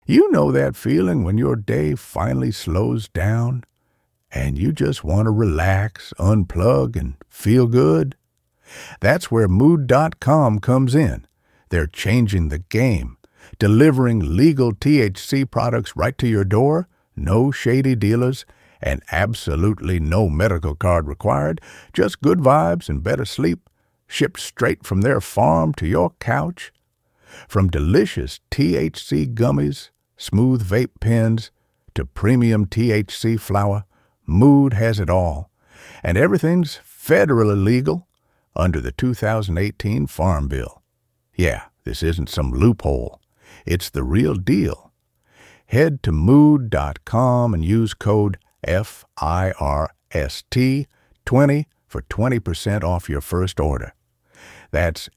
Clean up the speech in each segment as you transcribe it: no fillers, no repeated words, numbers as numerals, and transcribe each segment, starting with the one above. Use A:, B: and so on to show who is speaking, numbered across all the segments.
A: You know that feeling when your day finally slows down and you just want to relax, unplug, and feel good? That's where Mood.com comes in. They're changing the game, delivering legal THC products right to your door, no shady dealers, and absolutely no medical card required, just good vibes and better sleep, shipped straight from their farm to your couch. From delicious THC gummies, smooth vape pens, to premium THC flower, Mood has it all. And everything's federally legal under the 2018 Farm Bill. Yeah, this isn't some loophole. It's the real deal. Head to Mood.com and use code FIRST20 for 20% off your first order. That's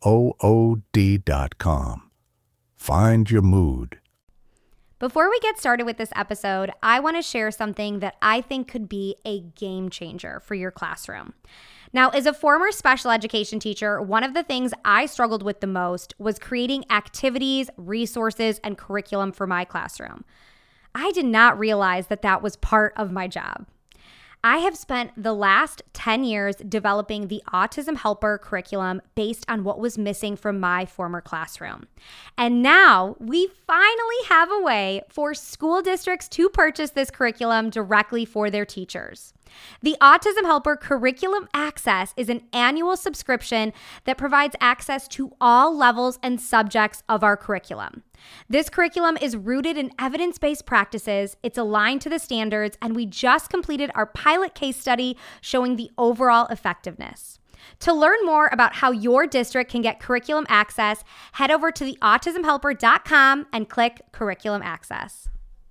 A: MOOD.com. Find your mood.
B: Before we get started with this episode, I want to share something that I think could be a game changer for your classroom. Now, as a former special education teacher, one of the things I struggled with the most was creating activities, resources, and curriculum for my classroom. I did not realize that that was part of my job. I have spent the last 10 years developing the Autism Helper curriculum based on what was missing from my former classroom. And now we finally have a way for school districts to purchase this curriculum directly for their teachers. The Autism Helper Curriculum Access is an annual subscription that provides access to all levels and subjects of our curriculum. This curriculum is rooted in evidence-based practices, it's aligned to the standards, and we just completed our pilot case study showing the overall effectiveness. To learn more about how your district can get curriculum access, head over to theautismhelper.com and click Curriculum Access.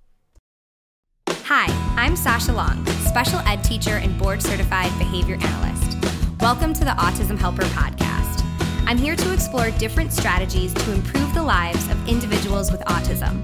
B: Hi, I'm Sasha Long, special ed teacher and board-certified behavior analyst. Welcome to the Autism Helper podcast. I'm here to explore different strategies to improve the lives of individuals with autism.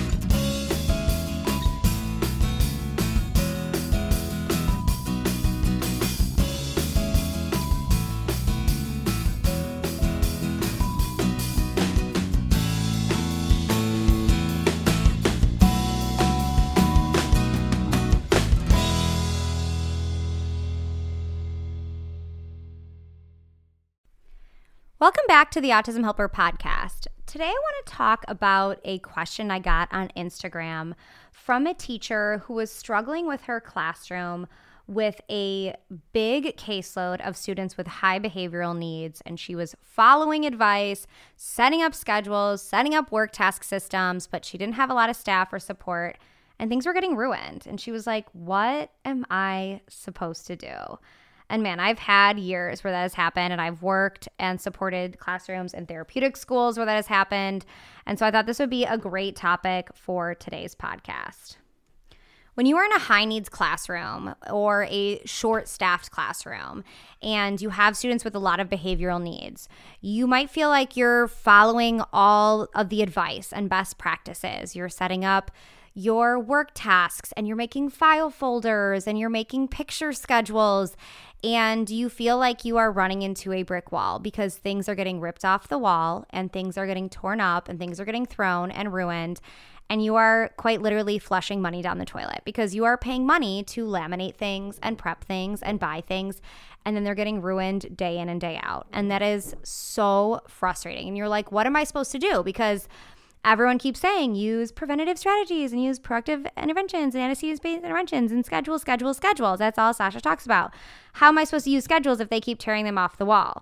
B: Welcome back to the Autism Helper podcast. Today I want to talk about a question I got on Instagram from a teacher who was struggling with her classroom with a big caseload of students with high behavioral needs, and she was following advice, setting up schedules, setting up work task systems, but she didn't have a lot of staff or support, and things were getting ruined. And she was like, what am I supposed to do? And man, I've had years where that has happened, and I've worked and supported classrooms and therapeutic schools where that has happened. And so I thought this would be a great topic for today's podcast. When you are in a high needs classroom or a short staffed classroom and you have students with a lot of behavioral needs, you might feel like you're following all of the advice and best practices. You're setting up your work tasks and you're making file folders and you're making picture schedules, and you feel like you are running into a brick wall because things are getting ripped off the wall and things are getting torn up and things are getting thrown and ruined, and you are quite literally flushing money down the toilet because you are paying money to laminate things and prep things and buy things, and then they're getting ruined day in and day out. And that is so frustrating. And you're like, what am I supposed to do? Because everyone keeps saying use preventative strategies and use proactive interventions and anesthesia-based interventions and schedules. That's all Sasha talks about. How am I supposed to use schedules if they keep tearing them off the wall?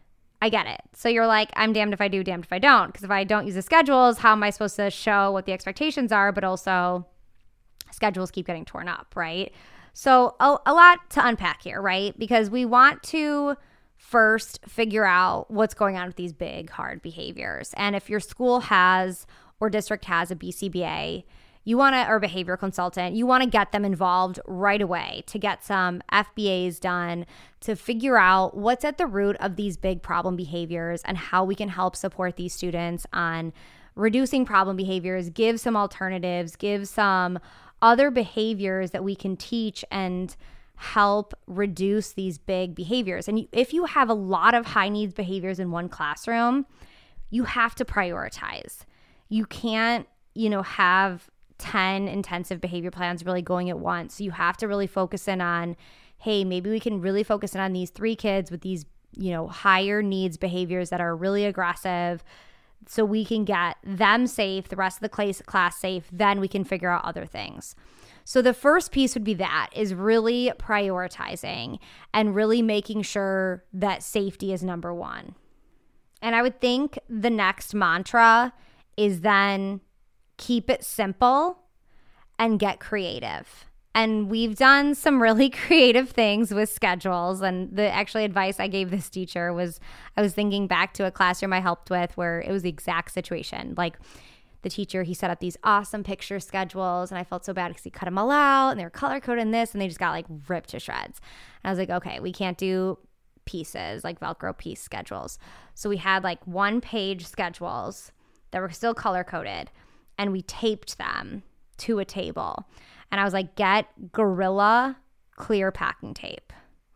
B: I get it. So you're like, I'm damned if I do, damned if I don't. Because if I don't use the schedules, how am I supposed to show what the expectations are? But also schedules keep getting torn up, right? So a lot to unpack here, right? Because we want to first figure out what's going on with these big, hard behaviors. And if your school has or district has a BCBA, you want to, or behavior consultant, you want to get them involved right away to get some FBAs done to figure out what's at the root of these big problem behaviors and how we can help support these students on reducing problem behaviors, give some alternatives, give some other behaviors that we can teach and help reduce these big behaviors. And if you have a lot of high needs behaviors in one classroom, you have to prioritize. You can't have 10 intensive behavior plans really going at once. So you have to really focus in on, hey, maybe we can really focus in on these 3 kids with these, higher needs behaviors that are really aggressive, so we can get them safe, the rest of the class safe, then we can figure out other things. So the first piece would be is really prioritizing and really making sure that safety is number one. And I would think the next mantra is then keep it simple and get creative. And we've done some really creative things with schedules. And the advice I gave this teacher was, I was thinking back to a classroom I helped with where it was the exact situation. Like the teacher, he set up these awesome picture schedules, and I felt so bad because he cut them all out and they were color coded in this, and they just got ripped to shreds. And I was like, okay, we can't do pieces, like Velcro piece schedules. So we had 1-page schedules that were still color coded, and we taped them to a table. And I was like, get Gorilla clear packing tape.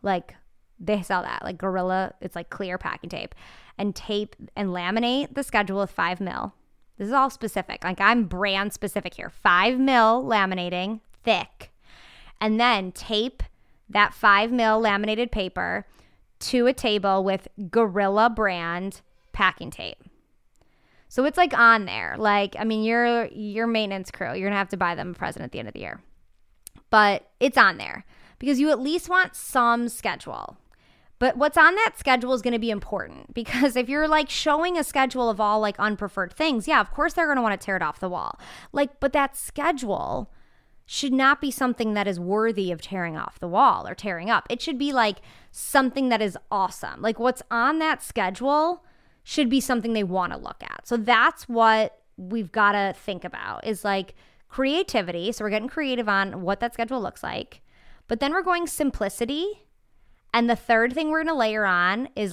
B: They sell that, Gorilla, it's clear packing tape. And tape and laminate the schedule with 5 mil. This is all specific. I'm brand specific here. 5 mil laminating, thick. And then tape that 5 mil laminated paper to a table with Gorilla brand packing tape. So it's on there. Your maintenance crew, you're going to have to buy them a present at the end of the year. But it's on there because you at least want some schedule. But what's on that schedule is going to be important, because if you're showing a schedule of all unpreferred things, yeah, of course they're going to want to tear it off the wall. But that schedule should not be something that is worthy of tearing off the wall or tearing up. It should be something that is awesome. What's on that schedule should be something they want to look at. So that's what we've got to think about is creativity. So we're getting creative on what that schedule looks like. But then we're going simplicity. And the third thing we're going to layer on is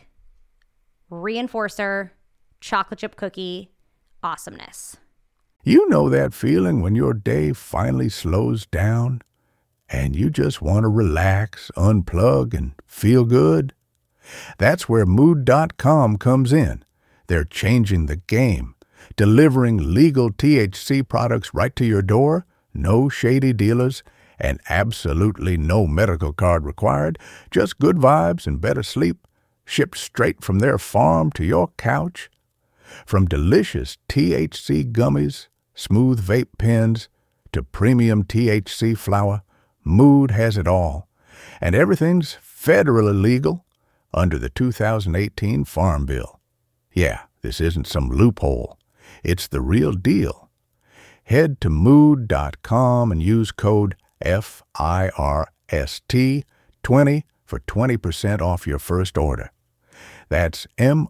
B: reinforcer, chocolate chip cookie, awesomeness.
A: You know that feeling when your day finally slows down and you just want to relax, unplug, and feel good? That's where Mood.com comes in. They're changing the game, delivering legal THC products right to your door, no shady dealers, and absolutely no medical card required, just good vibes and better sleep, shipped straight from their farm to your couch. From delicious THC gummies, smooth vape pens, to premium THC flower, Mood has it all. And everything's federally legal under the 2018 Farm Bill. Yeah, this isn't some loophole. It's the real deal. Head to Mood.com and use code FIRST20 for 20% off your first order. That's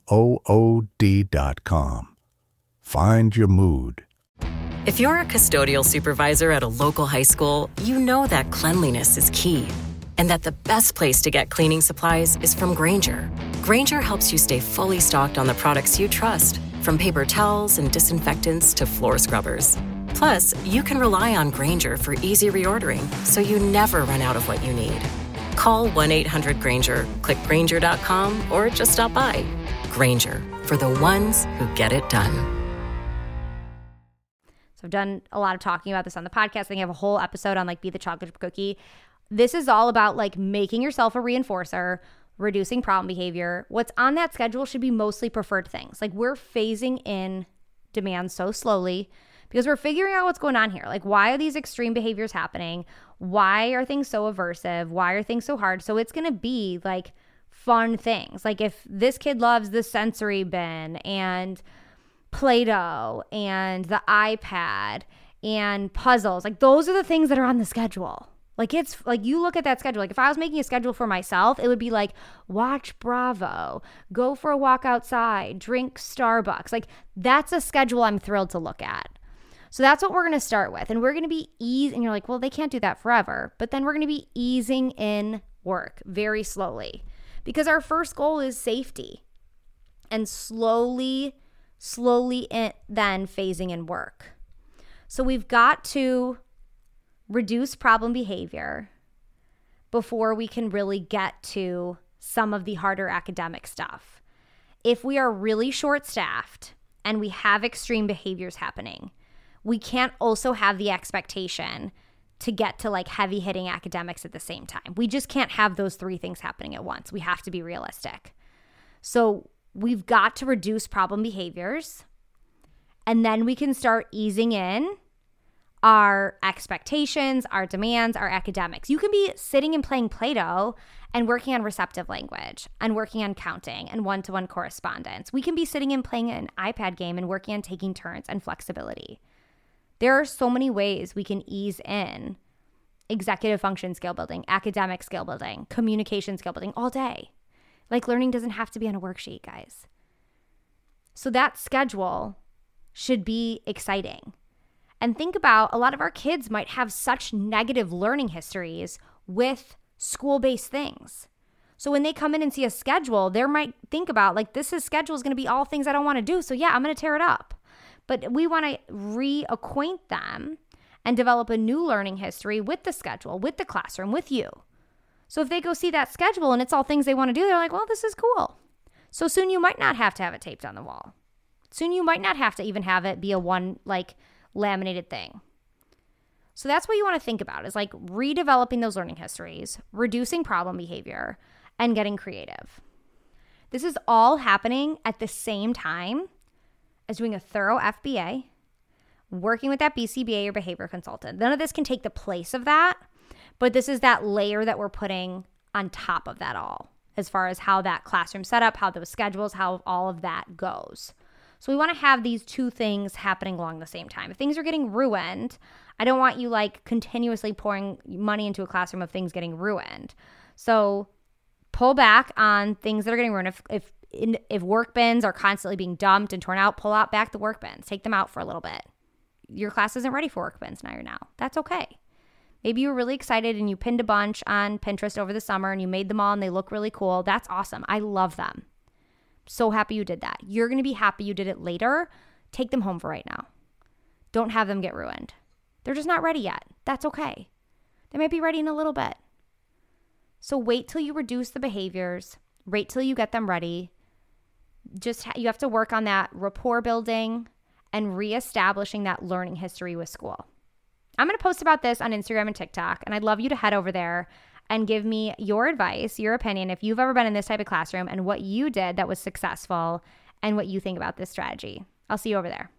A: MOOD.com. Find your mood.
C: If you're a custodial supervisor at a local high school, you know that cleanliness is key, and that the best place to get cleaning supplies is from Grainger. Grainger helps you stay fully stocked on the products you trust, from paper towels and disinfectants to floor scrubbers. Plus, you can rely on Grainger for easy reordering, so you never run out of what you need. Call 1-800-GRAINGER, click Grainger.com, or just stop by. Grainger, for the ones who get it done.
B: So I've done a lot of talking about this on the podcast. I think I have a whole episode on Be the Chocolate Chip Cookie. This is all about making yourself a reinforcer, reducing problem behavior. What's on that schedule should be mostly preferred things. We're phasing in demand so slowly because we're figuring out what's going on here. Why are these extreme behaviors happening? Why are things so aversive? Why are things so hard? So it's going to be fun things. If this kid loves the sensory bin and Play-Doh and the iPad and puzzles, those are the things that are on the schedule. It's you look at that schedule. If I was making a schedule for myself, it would be watch Bravo, go for a walk outside, drink Starbucks. That's a schedule I'm thrilled to look at. So that's what we're going to start with. And we're going to be and you're well, they can't do that forever. But then we're going to be easing in work very slowly, because our first goal is safety, and slowly then phasing in work. So we've got to reduce problem behavior before we can really get to some of the harder academic stuff. If we are really short-staffed and we have extreme behaviors happening, we can't also have the expectation to get to like heavy hitting academics at the same time. We just can't have those three things happening at once. We have to be realistic. So we've got to reduce problem behaviors, and then we can start easing in our expectations, our demands, our academics. You can be sitting and playing Play-Doh and working on receptive language and working on counting and one-to-one correspondence. We can be sitting and playing an iPad game and working on taking turns and flexibility. There are so many ways we can ease in executive function skill building, academic skill building, communication skill building all day. Like, learning doesn't have to be on a worksheet, guys. So that schedule should be exciting. And think about, a lot of our kids might have such negative learning histories with school-based things. So when they come in and see a schedule, they might think about, like, this schedule is going to be all things I don't want to do. So yeah, I'm going to tear it up. But we want to reacquaint them and develop a new learning history with the schedule, with the classroom, with you. So if they go see that schedule and it's all things they want to do, they're like, well, this is cool. So soon you might not have to have it taped on the wall. Soon you might not have to even have it be a one, like, laminated thing. So that's what you want to think about, is like redeveloping those learning histories, reducing problem behavior, and getting creative. This is all happening at the same time as doing a thorough FBA, working with that BCBA or behavior consultant. None of this can take the place of that, but this is that layer that we're putting on top of that all, as far as how that classroom setup, how those schedules, how all of that goes. So we want to have these two things happening along the same time. If things are getting ruined, I don't want you like continuously pouring money into a classroom of things getting ruined. So pull back on things that are getting ruined. If work bins are constantly being dumped and torn out, pull out back the work bins. Take them out for a little bit. Your class isn't ready for work bins now. That's okay. Maybe you were really excited and you pinned a bunch on Pinterest over the summer and you made them all and they look really cool. That's awesome. I love them. So happy you did that. You're going to be happy you did it later. Take them home for right now. Don't have them get ruined. They're just not ready yet. That's okay. They might be ready in a little bit. So wait till you reduce the behaviors. Wait till you get them ready. You have to work on that rapport building and reestablishing that learning history with school. I'm going to post about this on Instagram and TikTok, and I'd love you to head over there and give me your advice, your opinion, if you've ever been in this type of classroom and what you did that was successful and what you think about this strategy. I'll see you over there.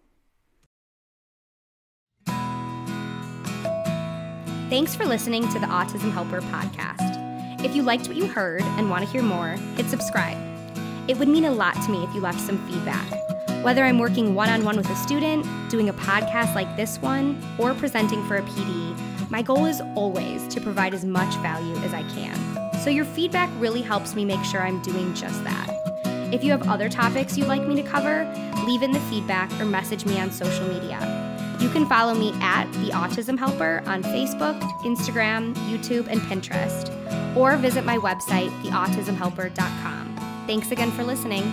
B: Thanks for listening to the Autism Helper podcast. If you liked what you heard and want to hear more, hit subscribe. It would mean a lot to me if you left some feedback. Whether I'm working one-on-one with a student, doing a podcast like this one, or presenting for a PD, my goal is always to provide as much value as I can. So your feedback really helps me make sure I'm doing just that. If you have other topics you'd like me to cover, leave in the feedback or message me on social media. You can follow me at The Autism Helper on Facebook, Instagram, YouTube, and Pinterest, or visit my website, theautismhelper.com. Thanks again for listening.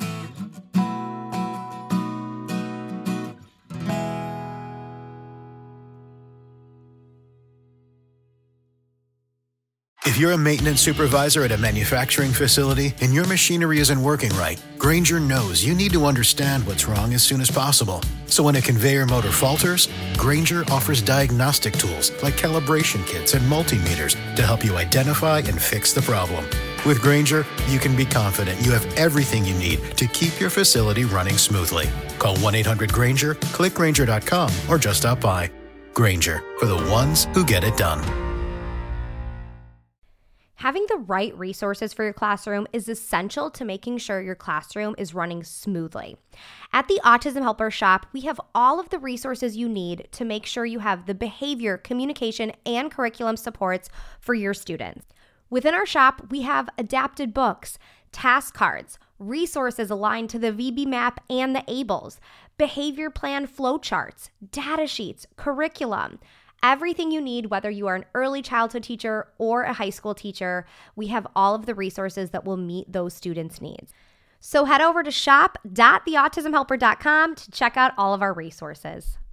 D: If you're a maintenance supervisor at a manufacturing facility and your machinery isn't working right, Grainger knows you need to understand what's wrong as soon as possible. So when a conveyor motor falters, Grainger offers diagnostic tools like calibration kits and multimeters to help you identify and fix the problem. With Grainger, you can be confident you have everything you need to keep your facility running smoothly. Call 1-800-GRAINGER, click Grainger.com, or just stop by. Grainger, for the ones who get it done.
B: Having the right resources for your classroom is essential to making sure your classroom is running smoothly. At the Autism Helper Shop, we have all of the resources you need to make sure you have the behavior, communication, and curriculum supports for your students. Within our shop, we have adapted books, task cards, resources aligned to the VB-MAP and the ABLES, behavior plan flowcharts, data sheets, curriculum. Everything you need, whether you are an early childhood teacher or a high school teacher, we have all of the resources that will meet those students' needs. So head over to shop.theautismhelper.com to check out all of our resources.